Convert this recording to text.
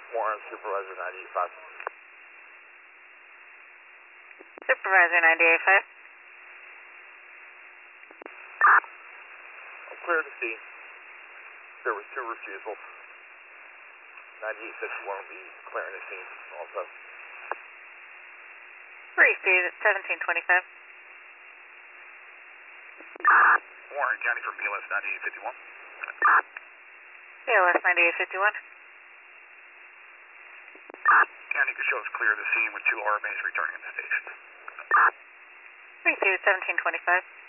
Warren, Supervisor 98.5. Supervisor 98.5. I'm clear to see. There was 2 refusals. 9851 will be clearing the scene also. Received at 1725. Warren County for BLS 9851. BLS 9851. County can show us clear of the scene with 2 RMAs returning to the station. Received at 1725.